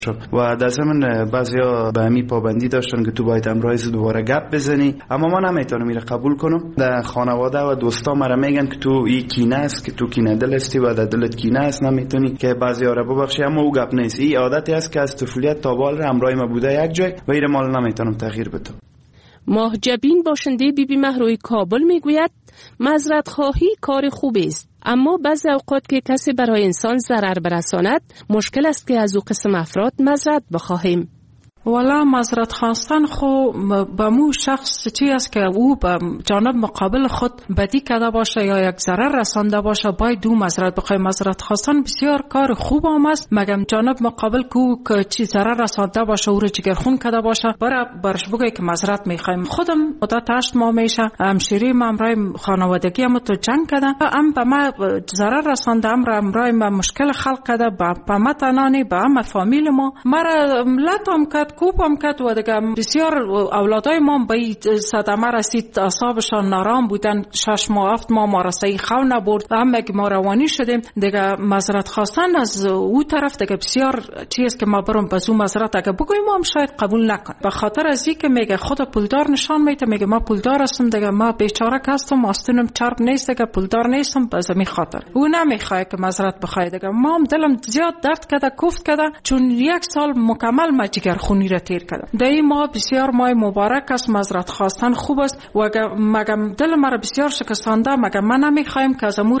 و در ضمن بعضیا به همین پابندی داشتن که تو باید امروز دوباره گپ بزنی، اما من نمیتونم میره قبول کنم. در خانواده و دوستا مرا میگن که تو این کینه است، که تو کینه دل هستی و در دلت کینه است، نمیتونی که بعضیا را ببخشی، اما او گپ نیست. این عادتی است که از طفولیت تا بال امروز ما بوده یک جای و این مال نمیتونم تغییر بدم. ماه جبین باشنده بیبی مهروی کابل میگوید معذرت خواهی کار خوبی است، اما بعضی اوقات که کسی برای انسان ضرر برساند مشکل است که از او قسم افراد معذرت بخواهیم. والا معذرت خواستن خو به مو شخص چی است که او به جانب مقابل خود بدی کرده باشه یا یک ضرر رسانده باشه باید دو معذرت بخوایم. معذرت خواستن بسیار کار خوب است، مگم جانب مقابل که چی ضرر رسانده باشه او رو جگرخون کرده باشه برش بگه که معذرت میخوایم. خودم مدت 8 ماه میشه همشیری ما امرای خانوادگی هم تو جنگ کردن، ام به ما ضرر رسانده، امرای ما مشکل خلق کرده، به ما تنانی به ما فامیل ما مرا لطم کرد، کوپم کرد و دیگه بسیار اولادای ما به صدمه رسید، اعصابشان نارام بودن. 6 ماه 7 ماه ما را صحیح خو نبرد، همه ما روانی شدیم. دیگه معذرت خواستن از او طرف دیگه بسیار چیز که ما برم بازو معذرت اگه بگویم هم شاید قبول نکن، به خاطر از اینکه میگه خود پولدار نشان میده، میگه ما پولدار هستم، دیگه ما بیچاره هستم، آستینم چرب نیست، دیگه پولدار نیستم، باز می خاطر او نمیخواد که معذرت بخواد. دیگه ما هم دلم زیاد درد کرده، کوفت کرده، چون 1 سال مکمل ما جگر خونی را تیر کردم. دایی ما بسیار ماه مبارک است، معذرت خواستن خوب است و مگم دل مرا بسیار شکستانده، مگم من نمیخوایم که از امو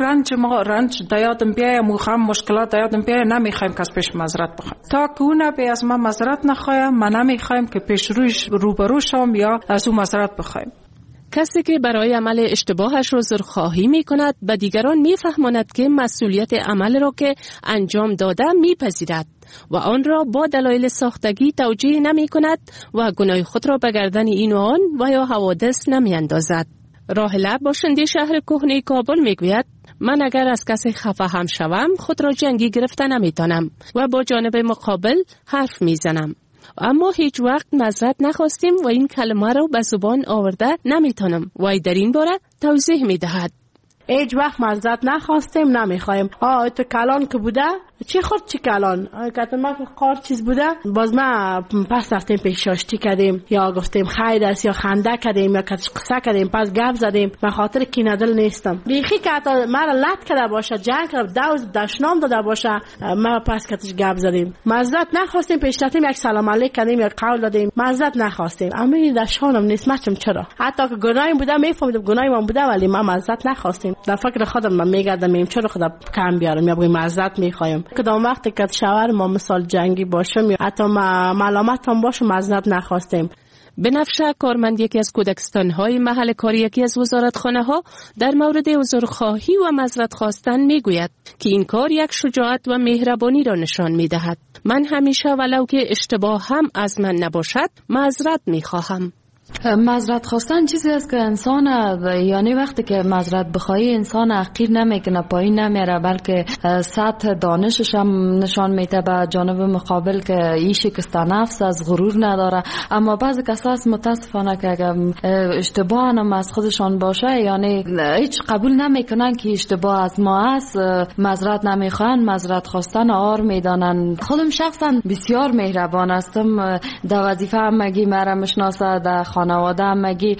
رنج دیادم بیایم، مو خم مشکلات دیادم بیایم، نمیخوایم که از پیش معذرت بخوایم. تا که او نبی از ما معذرت نخوایم، من نمیخوایم که پیش روبرو شوم یا از او معذرت بخوایم. کسی که برای عمل اشتباهش عذرخواهی می کند به دیگران می فهماند که مسئولیت عمل را که انجام داده می پذیرد و آن را با دلایل ساختگی توجیه نمی کند و گناه خود را به گردن این و آن و یا حوادث نمی اندازد. راهله باشنده شهر کهنه کابل می گوید من اگر از کسی خفه هم شوم خود را جنگی گرفته نمی تانم و با جانب مقابل حرف می زنم، اما هیچ وقت معذرت نخواستیم و این کلمه را به زبان آورده نمیتونم. و در این باره توضیح میدهد. هیچ وقت معذرت نخواستیم، نمیخوایم. تو کلان که بوده چی خورد چی کلان که ما قار چیز بوده، باز ما پس رفتیم پیش شاشتی کردیم یا گفتیم خیر است یا خنده کردیم یا قصه کردیم، پس گپ زدیم. من خاطر کینه دل نیستم. بیخی که حتی مرا لط کرده باشه، جنگ کرده، دشنام داده باشه، ما پس کتش گپ زدیم. معذرت نخواستیم، پیش رفتیم یک سلام علیک کردیم یا قول دادیم، معذرت نخواستیم. اما این دشانم نیست، مچم چرا حتی که گناهی بوده میفهمیدم گناهی من بوده، ولی ما معذرت نخواستیم. در فکر خودم من میگردم چرا خدا کم بیارم یا بگم معذرت میخوایم. کدام وقتی که شوهر ما مثال جنگی باشم یا حتی ملامت هم باشه معذرت نخواستیم. بنفشه کارمند یکی از کودکستان‌های محل کاری یکی از وزارتخانه‌ها در مورد عذرخواهی و معذرت خواستن میگوید که این کار یک شجاعت و مهربانی را نشان میدهد. من همیشه ولو که اشتباه هم از من نباشد معذرت میخواهم. معذرت خواستن چیزی است که انسان یعنی وقتی که معذرت بخوایی انسان حقیر نمیکنه، پایین نمیره، بلکه سطح دانشش هم نشان میده به جانب مقابل که این شکست نفس از غرور نداره. اما بعضی کسا است متاسفانه که اگر اشتباه هم از خودشان باشه یعنی هیچ قبول نمیکنن که اشتباه از ما است، معذرت نمیخوان، معذرت خواستن آر میدانن. خودم شخصا بسیار مهربان هستم، در وظیفه همگی مرا میشناسه، در خانواده همگی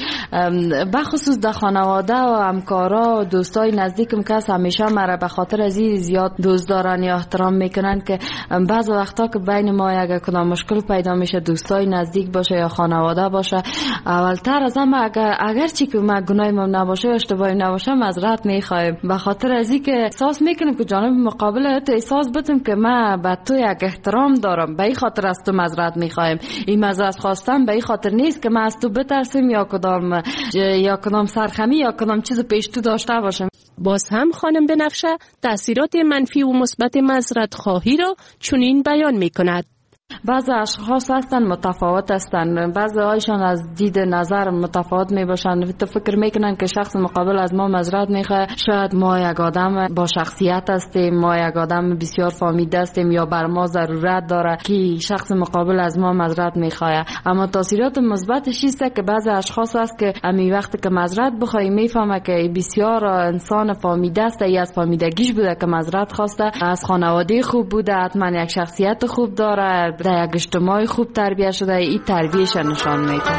بخصوص در خانواده و همکارا و دوستای نزدیکم کس همیشه مرا به خاطر از این زیاد دوست دارن یا احترام میکنن که بعض وقتا که بین ما اگر کدام مشکل پیدا میشه، دوستای نزدیک باشه یا خانواده باشه، اولتر از همه اگر چی که ما گناهی ما نباشه یا اشتباهی نباشه معذرت میخوایم، به خاطر از این که احساس میکنیم که جانب مقابل تو احساس بدیم که ما به تو یک احترام دارم، به این خاطر از تو معذرت میخوایم. این معذرت خواستن به این خاطر نیست که ما از تو بترسیم یا کدام سرخمی یا کدام چیز پیش تو داشته باشیم. باز هم خانم بنفشه تأثیرات منفی و مثبت معذرت خواهی را چنین بیان میکند. بعضی اشخاص هستن متفاوت هستن، بعضی هایشان از دید نظر متفاوت می باشن، تو فکر میکنن که شخص مقابل از ما معذرت میخواد، شاید ما یک آدم با شخصیت هستیم، ما یک آدم بسیار فامیده هستیم یا بر ما ضرورت داره که شخص مقابل از ما معذرت میخواد. اما تاثیرات مثبتش است که بعضی اشخاص هست که امی وقتی که معذرت بخوای میفهمه که بسیار انسان فامیده است، یا از فامیدگیش بوده که معذرت خواسته، از خانواده خوب بوده، حتما یک شخصیت خوب داره، در یک اجتماع خوب تربیت شده، این تربیتش نشان میده.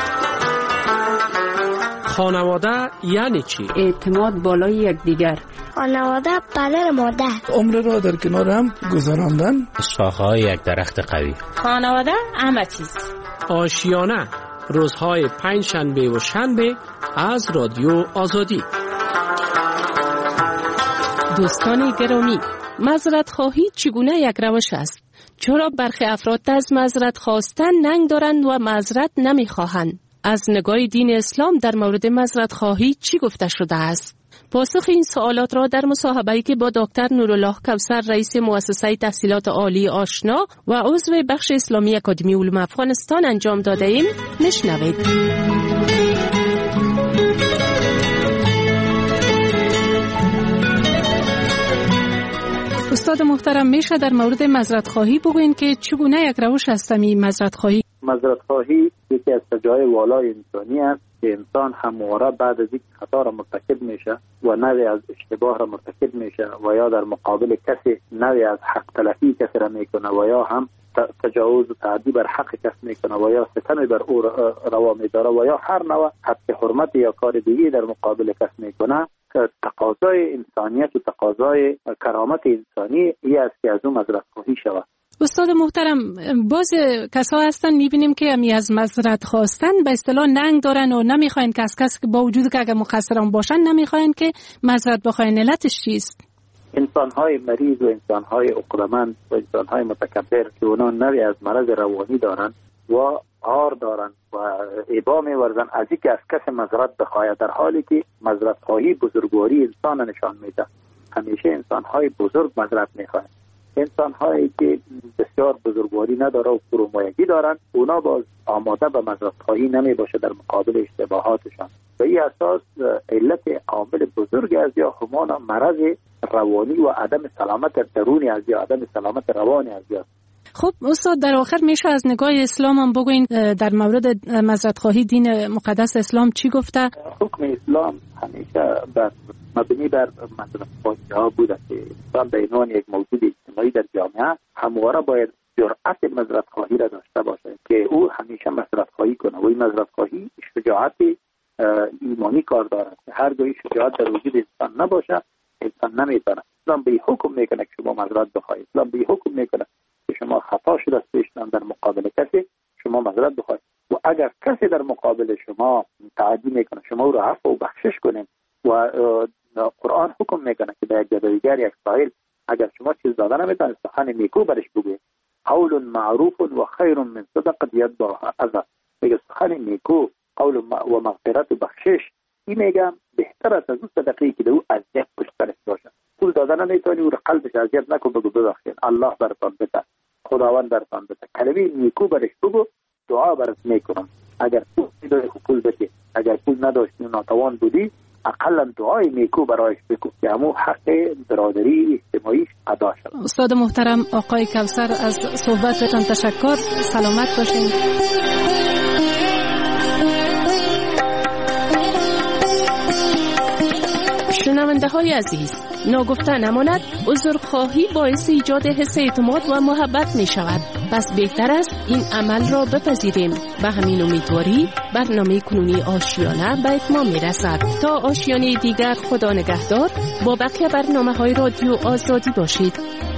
خانواده یعنی چی؟ اعتماد بالای یکدیگر. خانواده پدر مادر. عمر را در کنار هم گذراندن. شاخه‌های یک درخت قوی. خانواده همه چیز. آشیانه روزهای پنجشنبه و شنبه از رادیو آزادی. دوستان گرامی، معذرت خواهی چگونه یک روش است؟ چرا برخی افراد از معذرت خواستن ننگ دارند و معذرت نمیخواهند؟ از نگاه دین اسلام در مورد معذرت خواهی چی گفته شده است؟ پاسخ این سوالات را در مصاحبه‌ای که با دکتر نورالله کوثر رئیس مؤسسه تحصیلات عالی آشنا و عضو بخش اسلامی اکادمی علوم افغانستان انجام داده ایم نشنوید. استاد محترم، میشه در مورد معذرت خواهی بگوین که چگونه یک روش است این معذرت خواهی؟ معذرت خواهی یکی از سجای والای انسانی است که انسان همواره بعد از اینکه خطا را مرتکب میشه و نوعی از اشتباه را مرتکب میشه و یا در مقابل کسی نوعی از حق تلفی کسی را میکنه و یا هم تجاوز و تعدی بر حق کس میکنه و یا ستم بر او روا میداره و یا هر نوع حق حرمت یا کار دیگه در مقابل کس میکنه، تقاضای انسانیت و تقاضای کرامت انسانی ای است که از اون معذرت خواهی شود. استاد محترم، باز کسا هستن میبینیم که همی از معذرت خواستن به اصطلاح ننگ دارن و نمیخواین که از کسی که با وجود که اگر مقصران باشن نمیخواین که معذرت بخواین. علتش چیست؟ انسان‌های مریض و انسان‌های عقلمند و انسان‌های متکبر که اونا نوعی از مرض روانی دارن و عار دارن و ابا می‌ورزن از اینکه از کسی معذرت بخواهد، در حالی که معذرت خواهی بزرگواری انسان نشان میده. همیشه انسان‌های بزرگ معذرت می‌خواهند. انسان‌هایی که بسیار بزرگواری نداره و فرومایگی دارن، اونا باز آماده به معذرت خواهی نمی‌باشه در مقابل اشتباهاتشان. به این اساس علت عامل بزرگ از یا همان مرض روانی و عدم سلامت درونی از یا عدم سلامت روانی از یا. خب استاد، در آخر میشه از نگاه اسلام هم بگوین در مورد معذرت خواهی دین مقدس اسلام چی گفته؟ حکم اسلام همیشه مبنی بر معذرت خواهی ها بوده که انسان به عنوان یک موجود اجتماعی در جامعه همواره باید جرأت معذرت خواهی را داشته باشه که او همیشه معذرت خواهی کنه و این معذرت خواهی شجاعت ایمانی کار دارد که هر جایی شجاعت در وجود انسان نباشه انسان نمیتونه. اسلام به حکم میکنه که شما معذرت بخواهید. اسلام به حکم میکنه که شما خطا شده است در مقابل کسی شما معذرت بخواهید و اگر کسی در مقابل شما تعدی میکنه شما او را عفو و بخشش کنید و قرآن حکم میکنه که به یک جدایگر یک سائل اگر شما چیز داده نمیتونید سخن نیکو برش بگوید. قول معروف و خیر من صدقه یتبعها اذى. میگه سخن نیکو، قول و مغفرت و بخشش، این میگم بهتر است از اون صدقه‌ای که او اذیت پشتش باشه. پول دادن نمیتونی او را قلبش اذیت نکن، بگو ببخشید الله برتان بده، خداوند برتان بده، کلمه نیکو برش بگو، دعا برات میکنم. اگر پول بدی، اگر پول نداشتی ناتوان بودی، اقلا دعای نیکو برایش بگو که همون حق برادری اجتماعی ادا شد. استاد محترم آقای کوثر، از صحبتتان تشکر. سلامت باشین. شنونده های عزیز، ناگفته نماند عذرخواهی باعث ایجاد حس اعتماد و محبت می شود. پس بهتر است این عمل را بپذیریم. به همین امیدواری برنامه کنونی آشیانه به اتمام می رسد. تا آشیانه دیگر خدا نگهدار. با بقیه برنامه های رادیو آزادی باشید.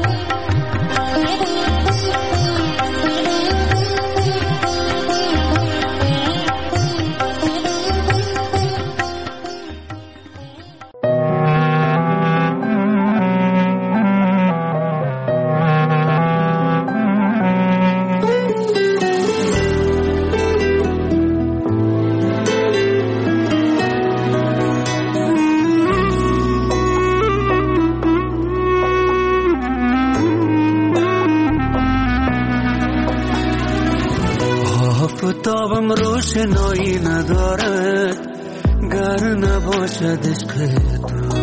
آفتابم روشنایی ندارد گر نباشد عشق تو،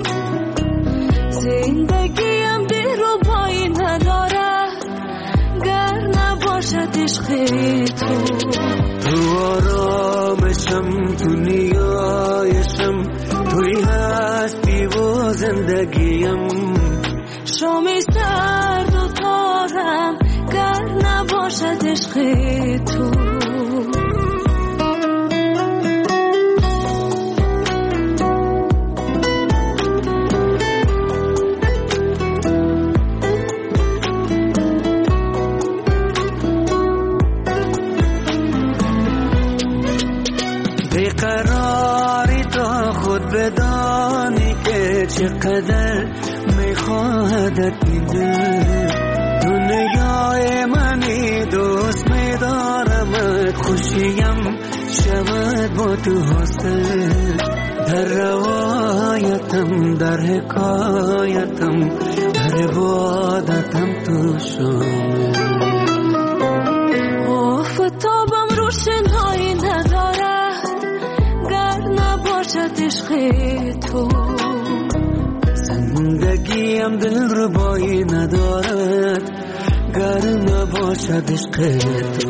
زندگیم دلربایی ندارد گر نباشد عشق تو. تو آرامشم، تو نیایشم، توی هستی و زندگیم. شامی سرد و تازم گر نباشد عشق تو. بیقراری تا خود بدانی که چقدر میخواهدت این دل. دنیای منی دوست میدارمت، خوشیم شود با تو حاصل. در روایتم در حکایتم در عبادتم تو شامل. آفتابم روشنایی ندارد گر نباشد عشق تو. زندگیم دلربایی ندارد گر نباشد عشق تو.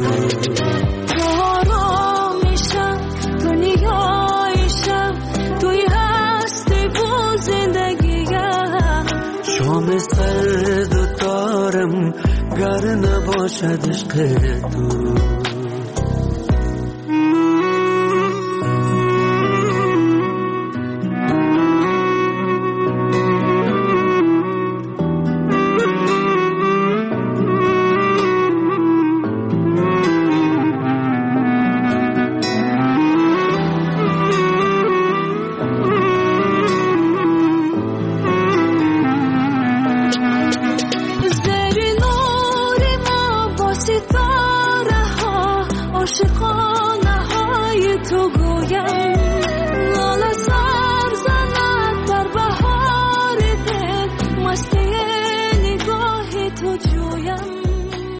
آرامیشم دنیایشم توی هستی و زندگیم. شام سرد و تارم گر نباشد عشق تو. عاشقان